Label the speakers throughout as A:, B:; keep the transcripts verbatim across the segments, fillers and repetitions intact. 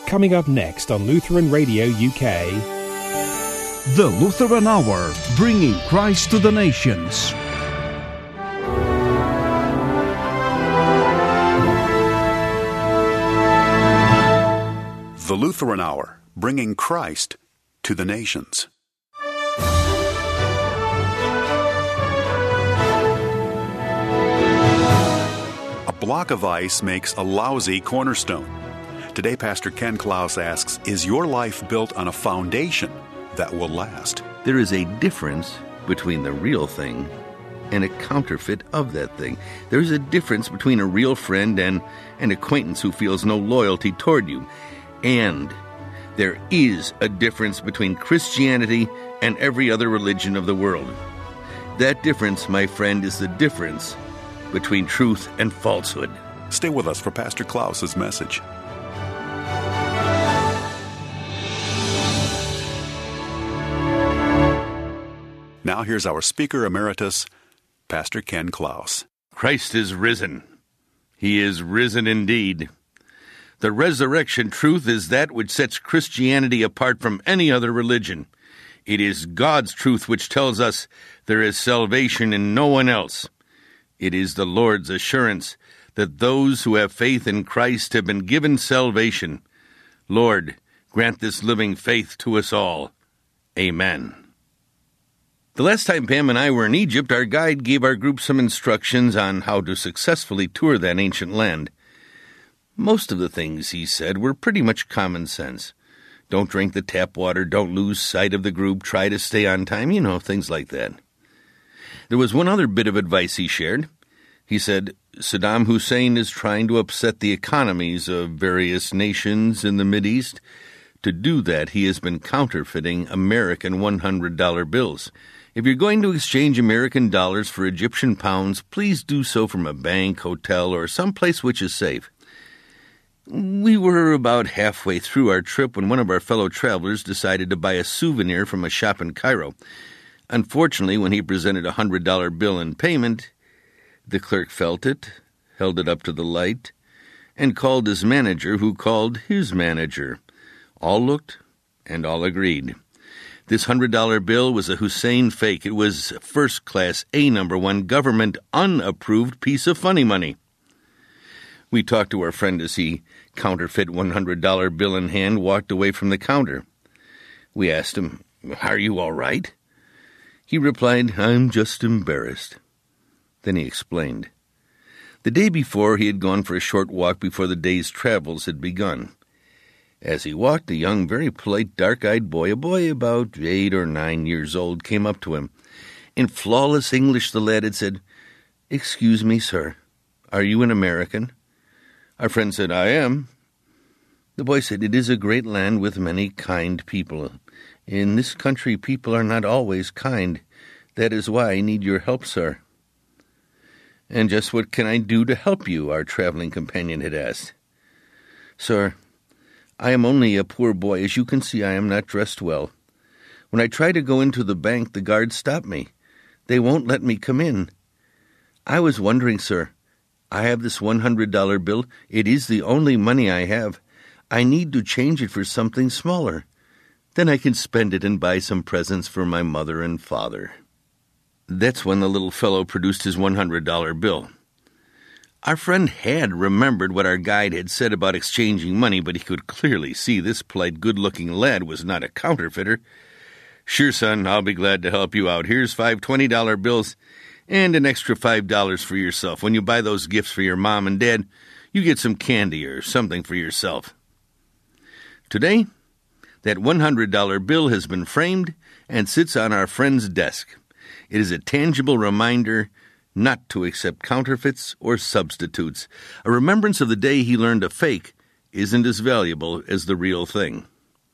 A: Coming up next on Lutheran Radio U K.
B: The Lutheran Hour, bringing Christ to the nations.
C: The Lutheran Hour, bringing Christ to the nations. A block of ice makes a lousy cornerstone. Today, Pastor Ken Klaus asks, is your life built on a foundation that will last?
D: There is a difference between the real thing and a counterfeit of that thing. There is a difference between a real friend and an acquaintance who feels no loyalty toward you. And there is a difference between Christianity and every other religion of the world. That difference, my friend, is the difference between truth and falsehood.
C: Stay with us for Pastor Klaus's message. Now here's our Speaker Emeritus, Pastor Ken Klaus.
D: Christ is risen. He is risen indeed. The resurrection truth is that which sets Christianity apart from any other religion. It is God's truth which tells us there is salvation in no one else. It is the Lord's assurance that those who have faith in Christ have been given salvation. Lord, grant this living faith to us all. Amen. The last time Pam and I were in Egypt, our guide gave our group some instructions on how to successfully tour that ancient land. Most of the things he said were pretty much common sense. Don't drink the tap water, don't lose sight of the group, try to stay on time, you know, things like that. There was one other bit of advice he shared. He said, Saddam Hussein is trying to upset the economies of various nations in the Mideast. To do that, he has been counterfeiting American one hundred dollar bills. If you're going to exchange American dollars for Egyptian pounds, please do so from a bank, hotel, or someplace which is safe. We were about halfway through our trip when one of our fellow travelers decided to buy a souvenir from a shop in Cairo. Unfortunately, when he presented a one hundred dollar bill in payment, the clerk felt it, held it up to the light, and called his manager, who called his manager. All looked, and all agreed. This one hundred dollar bill was a Hussein fake. It was a first-class, A number one, government-unapproved piece of funny money. We talked to our friend as he, counterfeit one hundred dollar bill in hand, walked away from the counter. We asked him, "Are you all right?" He replied, "I'm just embarrassed." Then he explained. The day before, he had gone for a short walk before the day's travels had begun. As he walked, a young, very polite, dark-eyed boy, a boy about eight or nine years old, came up to him. In flawless English, the lad had said, "Excuse me, sir, are you an American?" Our friend said, "I am." The boy said, "It is a great land with many kind people. In this country, people are not always kind. That is why I need your help, sir." "And just what can I do to help you?" our traveling companion had asked. "Sir, I am only a poor boy. As you can see, I am not dressed well. When I try to go into the bank, the guards stop me. They won't let me come in. I was wondering, sir, I have this one hundred dollar bill. It is the only money I have. I need to change it for something smaller. Then I can spend it and buy some presents for my mother and father." That's when the little fellow produced his one hundred dollar bill. Our friend had remembered what our guide had said about exchanging money, but he could clearly see this polite, good-looking lad was not a counterfeiter. "Sure, son, I'll be glad to help you out. Here's five twenty dollar bills and an extra five dollars for yourself. When you buy those gifts for your mom and dad, you get some candy or something for yourself." Today, that one hundred dollar bill has been framed and sits on our friend's desk. It is a tangible reminder not to accept counterfeits or substitutes. A remembrance of the day he learned a fake isn't as valuable as the real thing.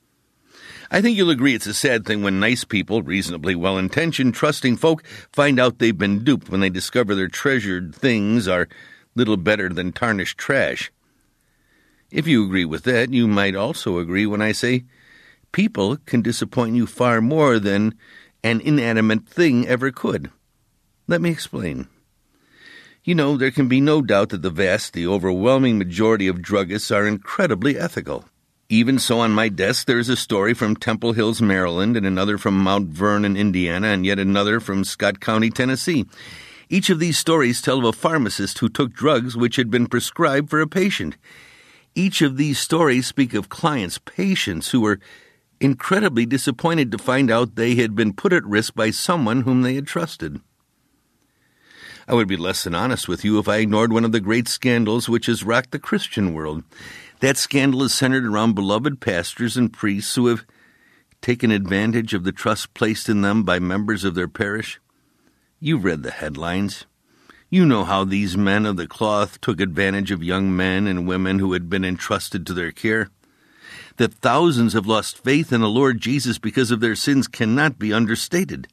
D: I think you'll agree it's a sad thing when nice people, reasonably well-intentioned, trusting folk, find out they've been duped when they discover their treasured things are little better than tarnished trash. If you agree with that, you might also agree when I say people can disappoint you far more than an inanimate thing ever could. Let me explain. You know, there can be no doubt that the vast, the overwhelming majority of druggists are incredibly ethical. Even so, on my desk there is a story from Temple Hills, Maryland, and another from Mount Vernon, Indiana, and yet another from Scott County, Tennessee. Each of these stories tell of a pharmacist who took drugs which had been prescribed for a patient. Each of these stories speak of clients, patients, who were incredibly disappointed to find out they had been put at risk by someone whom they had trusted. I would be less than honest with you if I ignored one of the great scandals which has rocked the Christian world. That scandal is centered around beloved pastors and priests who have taken advantage of the trust placed in them by members of their parish. You've read the headlines. You know how these men of the cloth took advantage of young men and women who had been entrusted to their care. That thousands have lost faith in the Lord Jesus because of their sins cannot be understated.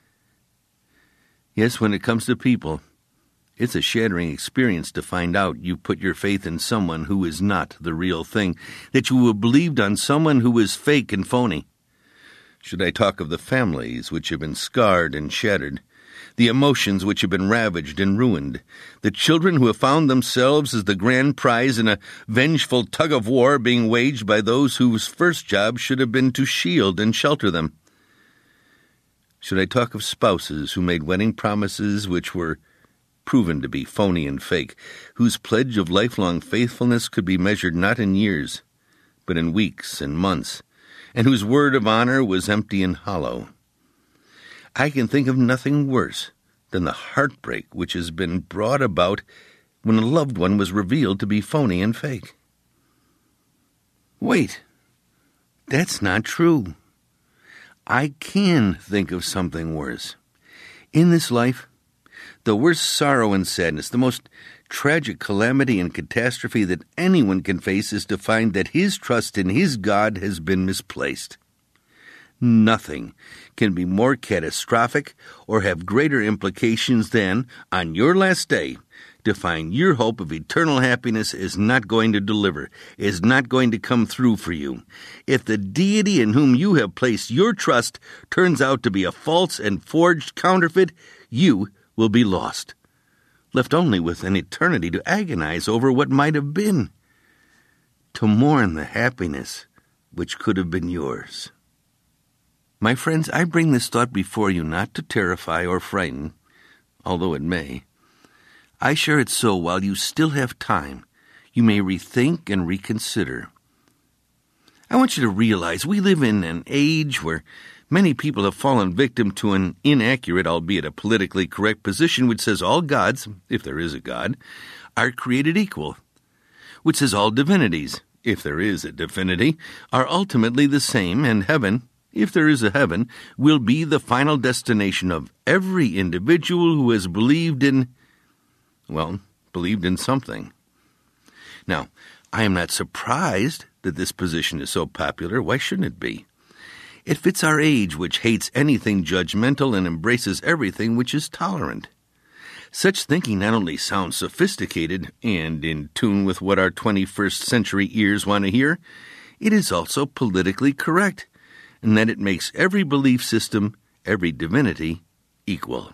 D: Yes, when it comes to people, it's a shattering experience to find out you put your faith in someone who is not the real thing, that you have believed on someone who is fake and phony. Should I talk of the families which have been scarred and shattered, the emotions which have been ravaged and ruined, the children who have found themselves as the grand prize in a vengeful tug-of-war being waged by those whose first job should have been to shield and shelter them? Should I talk of spouses who made wedding promises which were proven to be phony and fake, whose pledge of lifelong faithfulness could be measured not in years, but in weeks and months, and whose word of honor was empty and hollow? I can think of nothing worse than the heartbreak which has been brought about when a loved one was revealed to be phony and fake. Wait, that's not true. I can think of something worse. In this life, the worst sorrow and sadness, the most tragic calamity and catastrophe that anyone can face is to find that his trust in his God has been misplaced. Nothing can be more catastrophic or have greater implications than, on your last day, to find your hope of eternal happiness is not going to deliver, is not going to come through for you. If the deity in whom you have placed your trust turns out to be a false and forged counterfeit, you will be lost, left only with an eternity to agonize over what might have been, to mourn the happiness which could have been yours. My friends, I bring this thought before you not to terrify or frighten, although it may. I share it so while you still have time, you may rethink and reconsider. I want you to realize we live in an age where many people have fallen victim to an inaccurate, albeit a politically correct position which says all gods, if there is a God, are created equal, which says all divinities, if there is a divinity, are ultimately the same, and heaven, if there is a heaven, will be the final destination of every individual who has believed in, well, believed in something. Now, I am not surprised that this position is so popular. Why shouldn't it be? It fits our age, which hates anything judgmental and embraces everything which is tolerant. Such thinking not only sounds sophisticated and in tune with what our twenty-first century ears want to hear, it is also politically correct, in that it makes every belief system, every divinity, equal.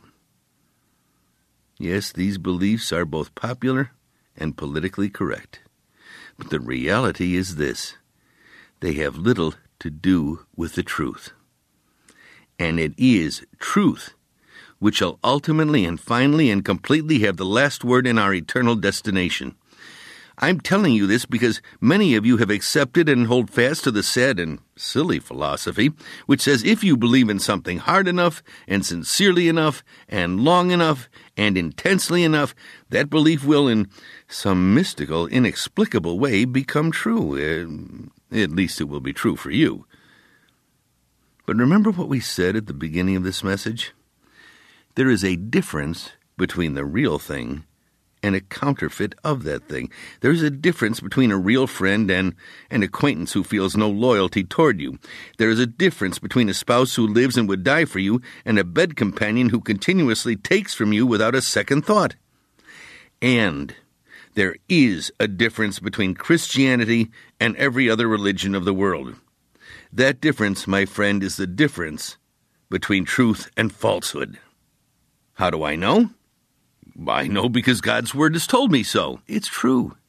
D: Yes, these beliefs are both popular and politically correct. But the reality is this: they have little to do with the truth. And it is truth which shall ultimately and finally and completely have the last word in our eternal destination. I'm telling you this because many of you have accepted and hold fast to the sad and silly philosophy which says if you believe in something hard enough and sincerely enough and long enough and intensely enough, that belief will in some mystical, inexplicable way become true. Uh, at least it will be true for you. But remember what we said at the beginning of this message? There is a difference between the real thing and a counterfeit of that thing. There's a difference between a real friend and an acquaintance who feels no loyalty toward you. There is a difference between a spouse who lives and would die for you and a bed companion who continuously takes from you without a second thought. And there is a difference between Christianity and every other religion of the world. That difference, my friend, is the difference between truth and falsehood. How do I know? I know because God's Word has told me so. It's true.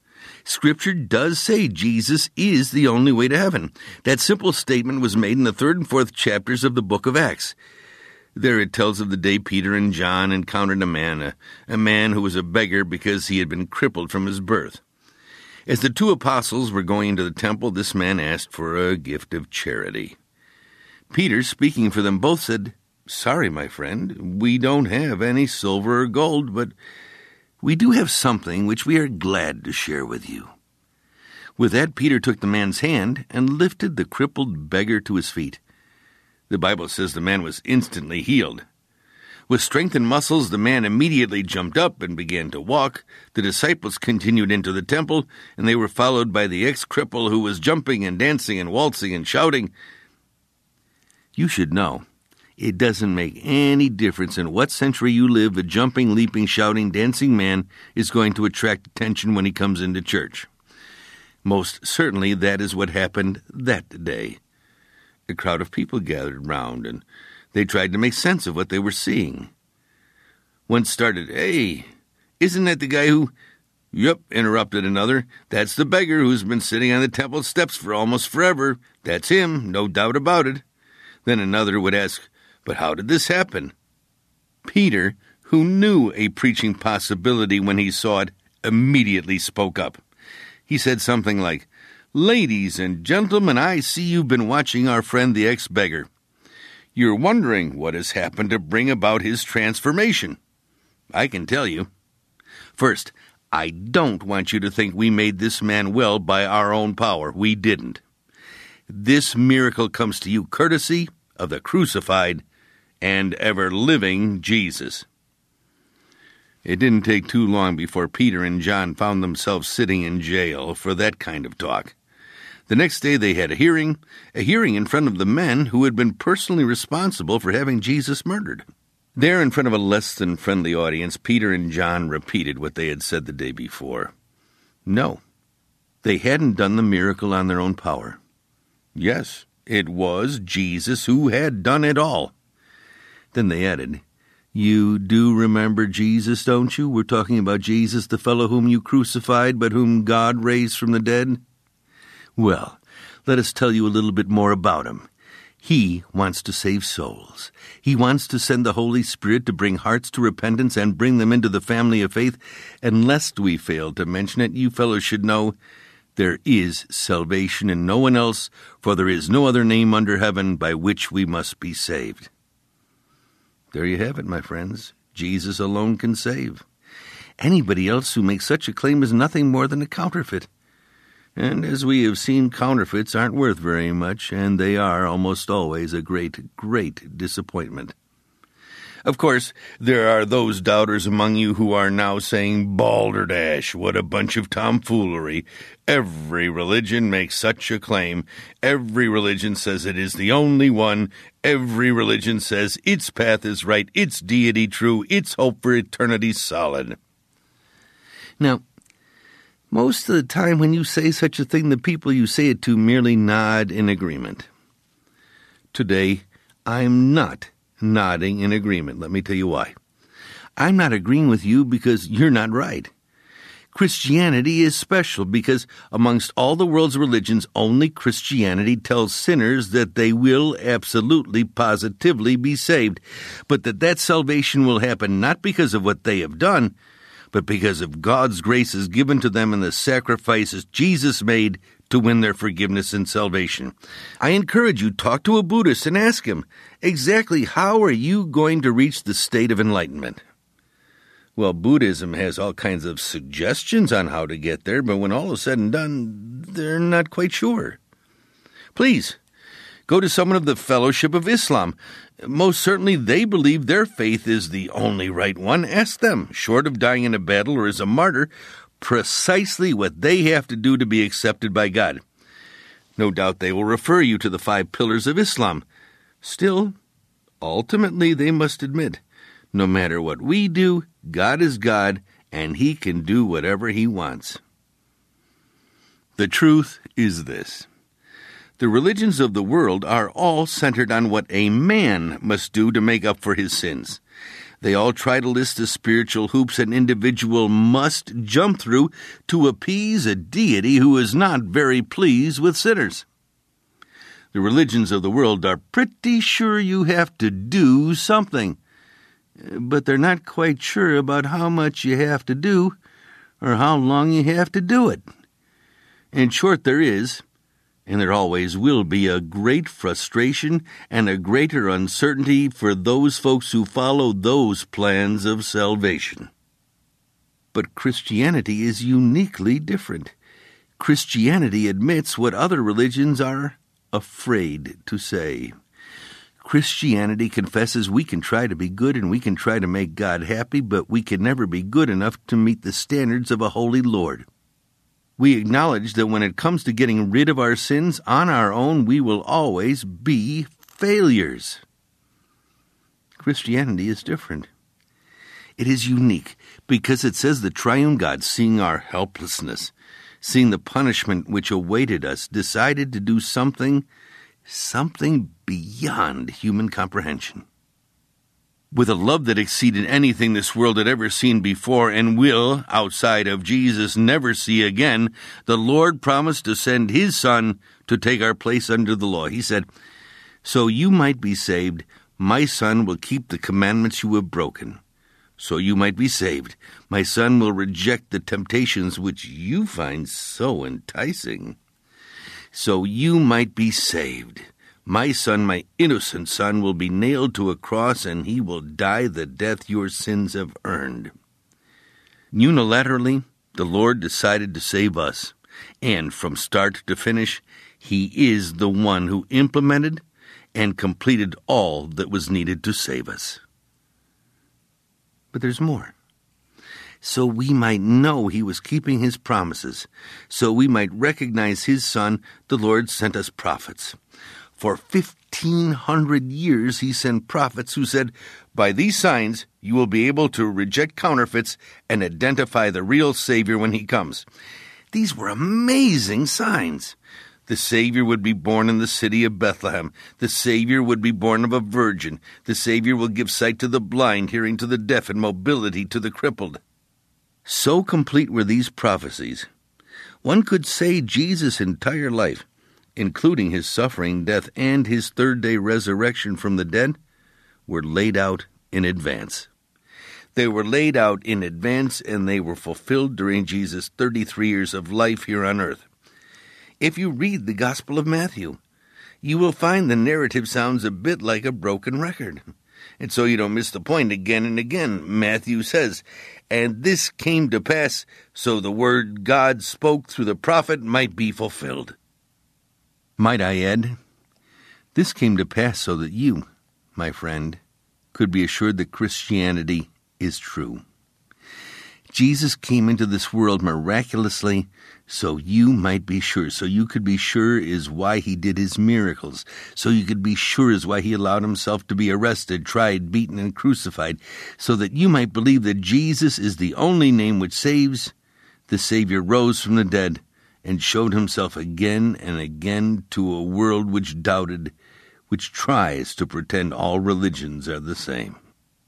D: Scripture does say Jesus is the only way to heaven. That simple statement was made in the third and fourth chapters of the book of Acts. There it tells of the day Peter and John encountered a man, a, a man who was a beggar because he had been crippled from his birth. As the two apostles were going into the temple, this man asked for a gift of charity. Peter, speaking for them both, said, "Sorry, my friend, we don't have any silver or gold, but we do have something which we are glad to share with you." With that, Peter took the man's hand and lifted the crippled beggar to his feet. The Bible says the man was instantly healed. With strength and muscles, the man immediately jumped up and began to walk. The disciples continued into the temple, and they were followed by the ex-cripple who was jumping and dancing and waltzing and shouting. You should know, it doesn't make any difference in what century you live, a jumping, leaping, shouting, dancing man is going to attract attention when he comes into church. Most certainly that is what happened that day. A crowd of people gathered round, and they tried to make sense of what they were seeing. One started, "Hey, isn't that the guy who—" "Yep," interrupted another. "That's the beggar who's been sitting on the temple steps for almost forever. That's him, no doubt about it." Then another would ask, "But how did this happen?" Peter, who knew a preaching possibility when he saw it, immediately spoke up. He said something like, "Ladies and gentlemen, I see you've been watching our friend the ex-beggar. You're wondering what has happened to bring about his transformation. I can tell you. First, I don't want you to think we made this man well by our own power. We didn't. This miracle comes to you courtesy of the crucified and ever-living Jesus." It didn't take too long before Peter and John found themselves sitting in jail for that kind of talk. The next day they had a hearing, a hearing in front of the men who had been personally responsible for having Jesus murdered. There, in front of a less-than-friendly audience, Peter and John repeated what they had said the day before. No, they hadn't done the miracle on their own power. Yes, it was Jesus who had done it all. Then they added, "You do remember Jesus, don't you? We're talking about Jesus, the fellow whom you crucified, but whom God raised from the dead? Well, let us tell you a little bit more about him. He wants to save souls. He wants to send the Holy Spirit to bring hearts to repentance and bring them into the family of faith. And lest we fail to mention it, you fellows should know there is salvation in no one else, for there is no other name under heaven by which we must be saved." There you have it, my friends. Jesus alone can save. Anybody else who makes such a claim is nothing more than a counterfeit. And as we have seen, counterfeits aren't worth very much, and they are almost always a great, great disappointment. Of course, there are those doubters among you who are now saying, "Balderdash, what a bunch of tomfoolery. Every religion makes such a claim. Every religion says it is the only one. Every religion says its path is right, its deity true, its hope for eternity solid." Now, most of the time when you say such a thing, the people you say it to merely nod in agreement. Today, I'm not nodding in agreement. Let me tell you why. I'm not agreeing with you because you're not right. Christianity is special because amongst all the world's religions, only Christianity tells sinners that they will absolutely, positively be saved, but that that salvation will happen not because of what they have done, but because of God's graces given to them and the sacrifices Jesus made to win their forgiveness and salvation. I encourage you, talk to a Buddhist and ask him, exactly how are you going to reach the state of enlightenment? Well, Buddhism has all kinds of suggestions on how to get there, but when all is said and done, they're not quite sure. Please, go to someone of the Fellowship of Islam. Most certainly they believe their faith is the only right one. Ask them, short of dying in a battle or as a martyr, precisely what they have to do to be accepted by God. No doubt they will refer you to the five pillars of Islam. Still, ultimately they must admit, no matter what we do, God is God, and He can do whatever He wants. The truth is this. The religions of the world are all centered on what a man must do to make up for his sins. They all try to list the spiritual hoops an individual must jump through to appease a deity who is not very pleased with sinners. The religions of the world are pretty sure you have to do something, but they're not quite sure about how much you have to do or how long you have to do it. In short, there is, and there always will be, a great frustration and a greater uncertainty for those folks who follow those plans of salvation. But Christianity is uniquely different. Christianity admits what other religions are afraid to say. Christianity confesses we can try to be good and we can try to make God happy, but we can never be good enough to meet the standards of a holy Lord. We acknowledge that when it comes to getting rid of our sins on our own, we will always be failures. Christianity is different. It is unique because it says the triune God, seeing our helplessness, seeing the punishment which awaited us, decided to do something, something beyond human comprehension. With a love that exceeded anything this world had ever seen before and will, outside of Jesus, never see again, the Lord promised to send His Son to take our place under the law. He said, "So you might be saved, my Son will keep the commandments you have broken. So you might be saved, my Son will reject the temptations which you find so enticing. So you might be saved. My Son, my innocent Son, will be nailed to a cross, and He will die the death your sins have earned." Unilaterally, the Lord decided to save us, and from start to finish, He is the one who implemented and completed all that was needed to save us. But there's more. So we might know He was keeping His promises, so we might recognize His Son, the Lord sent us prophets. For fifteen hundred years He sent prophets who said, "By these signs you will be able to reject counterfeits and identify the real Savior when He comes." These were amazing signs. The Savior would be born in the city of Bethlehem. The Savior would be born of a virgin. The Savior will give sight to the blind, hearing to the deaf, and mobility to the crippled. So complete were these prophecies, one could say Jesus' entire life, including His suffering, death, and His third-day resurrection from the dead, were laid out in advance. They were laid out in advance, and they were fulfilled during Jesus' thirty-three years of life here on earth. If you read the Gospel of Matthew, you will find the narrative sounds a bit like a broken record. And so you don't miss the point again and again. Matthew says, "And this came to pass, so the word God spoke through the prophet might be fulfilled." Might I add, this came to pass so that you, my friend, could be assured that Christianity is true. Jesus came into this world miraculously so you might be sure, so you could be sure is why He did His miracles, so you could be sure is why He allowed Himself to be arrested, tried, beaten, and crucified, so that you might believe that Jesus is the only name which saves. The Savior rose from the dead and showed Himself again and again to a world which doubted, which tries to pretend all religions are the same.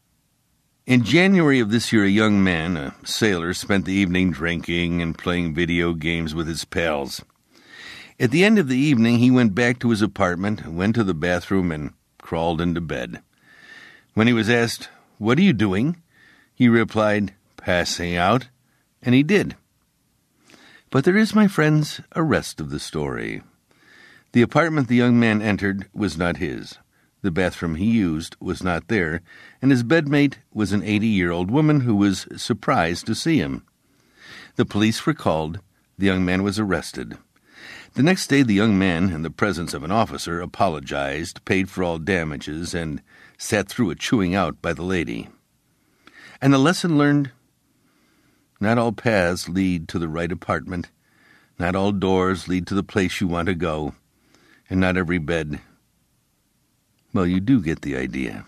D: In January of this year, a young man, a sailor, spent the evening drinking and playing video games with his pals. At the end of the evening, he went back to his apartment, went to the bathroom, and crawled into bed. When he was asked, "What are you doing?" he replied, "Passing out," and he did. But there is, my friends, a rest of the story. The apartment the young man entered was not his. The bathroom he used was not there, and his bedmate was an eighty-year-old woman who was surprised to see him. The police were called. The young man was arrested. The next day the young man, in the presence of an officer, apologized, paid for all damages, and sat through a chewing out by the lady. And the lesson learned: not all paths lead to the right apartment, not all doors lead to the place you want to go, and not every bed. Well, you do get the idea.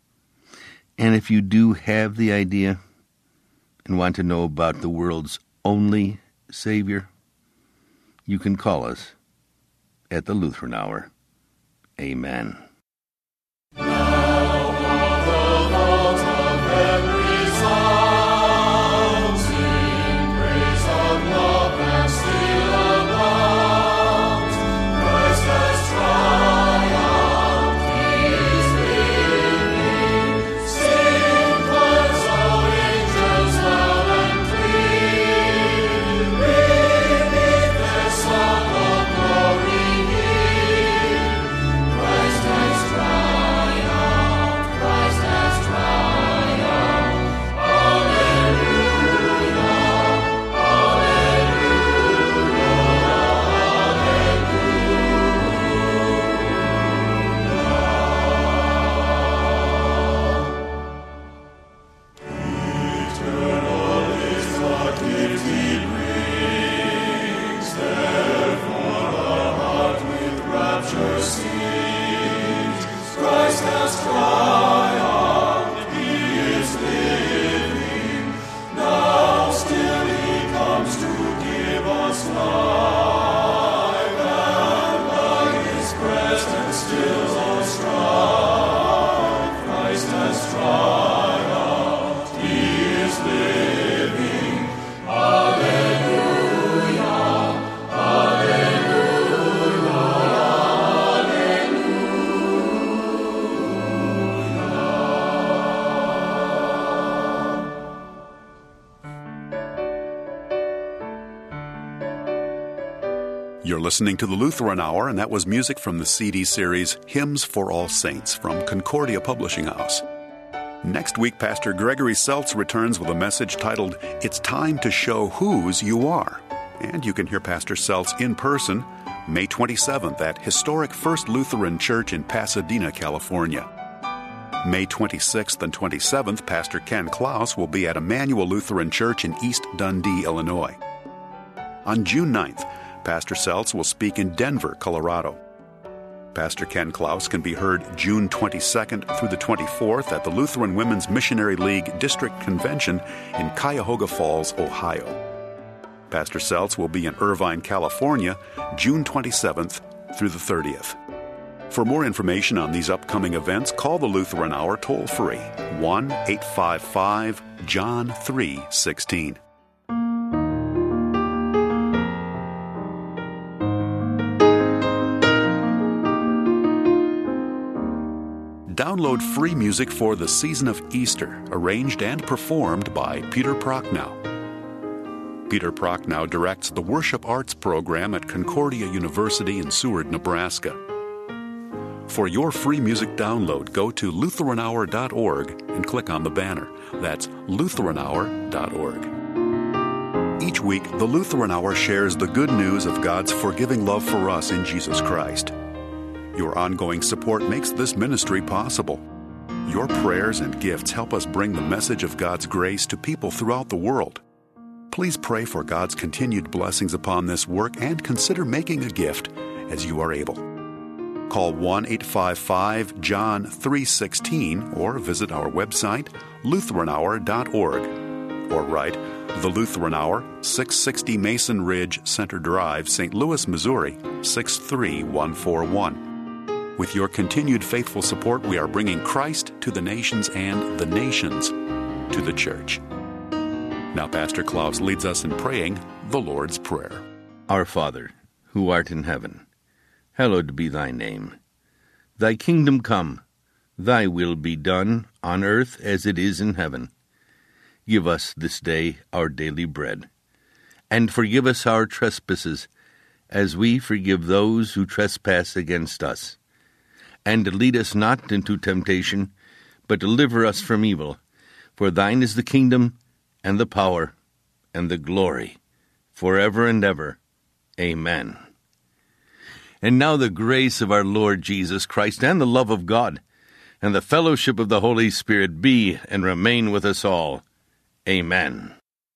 D: And if you do have the idea and want to know about the world's only Savior, you can call us at the Lutheran Hour. Amen.
E: Now, the vault of
C: listening to the Lutheran Hour, and that was music from the C D series Hymns for All Saints from Concordia Publishing House. Next week, Pastor Gregory Seltz returns with a message titled, It's Time to Show Whose You Are. And you can hear Pastor Seltz in person May twenty-seventh at historic First Lutheran Church in Pasadena, California. May twenty-sixth and twenty-seventh, Pastor Ken Klaus will be at Emmanuel Lutheran Church in East Dundee, Illinois. On June ninth, Pastor Seltz will speak in Denver, Colorado. Pastor Ken Klaus can be heard June twenty-second through the twenty-fourth at the Lutheran Women's Missionary League District Convention in Cuyahoga Falls, Ohio. Pastor Seltz will be in Irvine, California, June twenty-seventh through the thirtieth. For more information on these upcoming events, call the Lutheran Hour toll-free, one eight five five John three one six. Download free music for the season of Easter, arranged and performed by Peter Prochnow. Peter Prochnow directs the Worship Arts program at Concordia University in Seward, Nebraska. For your free music download, go to Lutheran Hour dot org and click on the banner. That's Lutheran Hour dot org. Each week, the Lutheran Hour shares the good news of God's forgiving love for us in Jesus Christ. Your ongoing support makes this ministry possible. Your prayers and gifts help us bring the message of God's grace to people throughout the world. Please pray for God's continued blessings upon this work and consider making a gift as you are able. Call one eight five five John three one six or visit our website, Lutheran Hour dot org, or write The Lutheran Hour, six sixty Mason Ridge Center Drive, Saint Louis, Missouri, six three one four one. With your continued faithful support, we are bringing Christ to the nations and the nations to the church. Now Pastor Klaus leads us in praying the Lord's Prayer.
D: Our Father, who art in heaven, hallowed be thy name. Thy kingdom come, thy will be done, on earth as it is in heaven. Give us this day our daily bread, and forgive us our trespasses, as we forgive those who trespass against us. And lead us not into temptation, but deliver us from evil. For thine is the kingdom, and the power, and the glory, forever and ever. Amen. And now the grace of our Lord Jesus Christ, and the love of God, and the fellowship of the Holy Spirit be and remain with us all. Amen.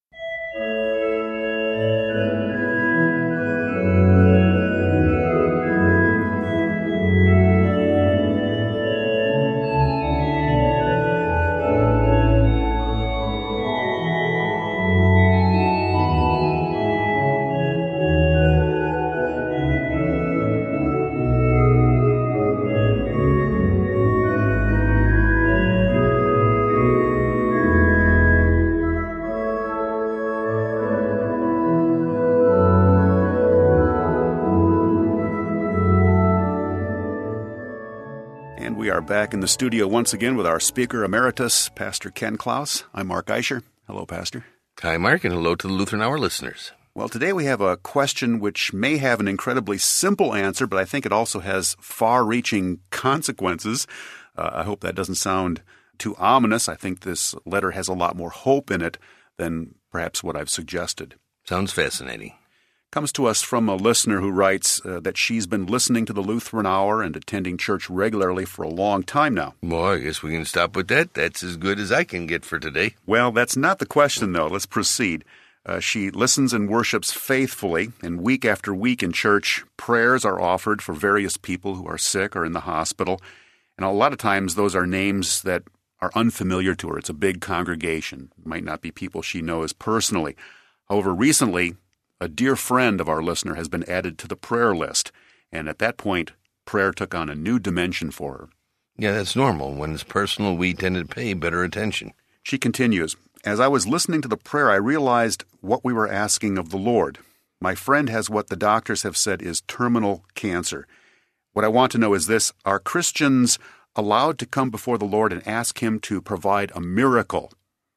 C: We are back in the studio once again with our speaker emeritus, Pastor Ken Klaus. I'm Mark Eicher. Hello, Pastor.
D: Hi, Mark, and hello to the Lutheran Hour listeners.
C: Well, today we have a question which may have an incredibly simple answer, but I think it also has far-reaching consequences. Uh, I hope that doesn't sound too ominous. I think this letter has a lot more hope in it than perhaps what I've suggested.
D: Sounds fascinating.
C: Comes to us from a listener who writes uh, that she's been listening to the Lutheran Hour and attending church regularly for a long time now.
D: Well, I guess we can stop with that. That's as good as I can get for today.
C: Well, that's not the question, though. Let's proceed. Uh, she listens and worships faithfully, and week after week in church, prayers are offered for various people who are sick or in the hospital. And a lot of times those are names that are unfamiliar to her. It's a big congregation. It might not be people she knows personally. However, recently, a dear friend of our listener has been added to the prayer list, and at that point, prayer took on a new dimension for her.
D: Yeah, that's normal. When it's personal, we tend to pay better attention.
C: She continues, as I was listening to the prayer, I realized what we were asking of the Lord. My friend has what the doctors have said is terminal cancer. What I want to know is this, are Christians allowed to come before the Lord and ask Him to provide a miracle?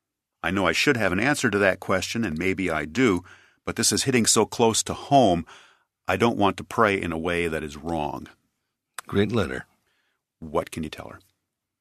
C: I know I should have an answer to that question, and maybe I do, but this is hitting so close to home, I don't want to pray in a way that is wrong.
E: Great letter.
C: What can you tell her?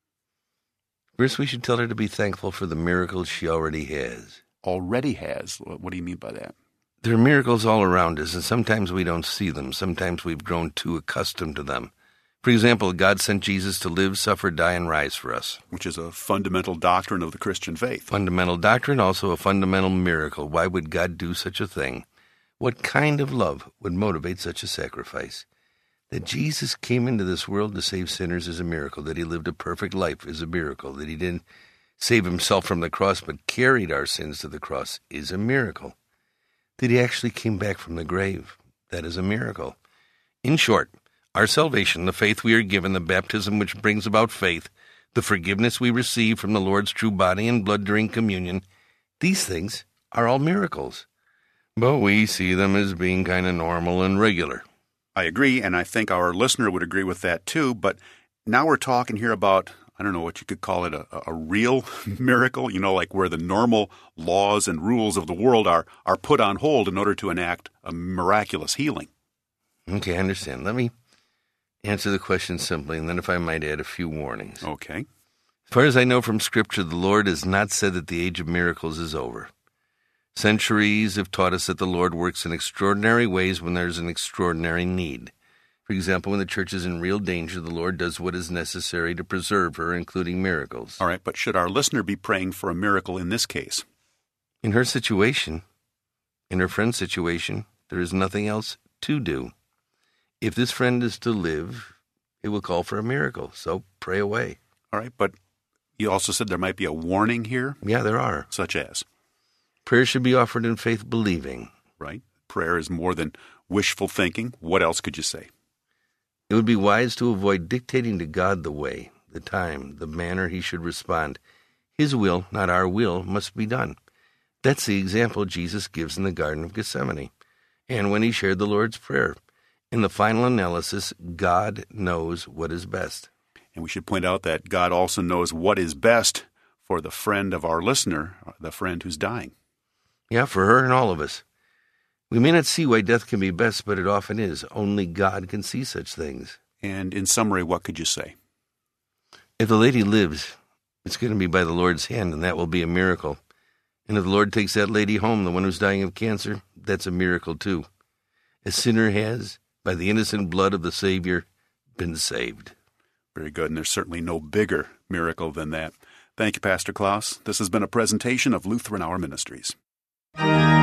E: First, we should tell her to be thankful for the miracles she already has.
C: Already has? What do you mean by that?
E: There are miracles all around us, and sometimes we don't see them. Sometimes we've grown too accustomed to them. For example, God sent Jesus to live, suffer, die, and rise for us.
C: Which is a fundamental doctrine of the Christian faith.
E: Fundamental doctrine, also a fundamental miracle. Why would God do such a thing? What kind of love would motivate such a sacrifice? That Jesus came into this world to save sinners is a miracle. That he lived a perfect life is a miracle. That he didn't save himself from the cross but carried our sins to the cross is a miracle. That he actually came back from the grave, that is a miracle. In short, our salvation, the faith we are given, the baptism which brings about faith, the forgiveness we receive from the Lord's true body and blood during communion, these things are all miracles. But we see them as being kind of normal and regular.
C: I agree, and I think our listener would agree with that too, but now we're talking here about, I don't know what you could call it, a, a real miracle, you know, like where the normal laws and rules of the world are, are put on hold in order to enact a miraculous healing.
E: Okay, I understand. Let me answer the question simply, and then if I might add a few warnings.
C: Okay.
E: As far as I know from Scripture, the Lord has not said that the age of miracles is over. Centuries have taught us that the Lord works in extraordinary ways when there's an extraordinary need. For example, when the church is in real danger, the Lord does what is necessary to preserve her, including miracles.
C: All right, but should our listener be praying for a miracle in this case?
E: In her situation, in her friend's situation, there is nothing else to do. If this friend is to live, it will call for a miracle, so pray away.
C: All right, but you also said there might be a warning here?
E: Yeah, there are.
C: Such as?
E: Prayer should be offered in faith believing.
C: Right. Prayer is more than wishful thinking. What else could you say?
E: It would be wise to avoid dictating to God the way, the time, the manner he should respond. His will, not our will, must be done. That's the example Jesus gives in the Garden of Gethsemane, and when he shared the Lord's Prayer. In the final analysis, God knows what is best.
C: And we should point out that God also knows what is best for the friend of our listener, the friend who's dying.
E: Yeah, for her and all of us. We may not see why death can be best, but it often is. Only God can see such things.
C: And in summary, what could you say?
E: If the lady lives, it's going to be by the Lord's hand, and that will be a miracle. And if the Lord takes that lady home, the one who's dying of cancer, that's a miracle too. A sinner has, by the innocent blood of the Savior, been saved.
C: Very good, and there's certainly no bigger miracle than that. Thank you, Pastor Klaus. This has been a presentation of Lutheran Hour Ministries.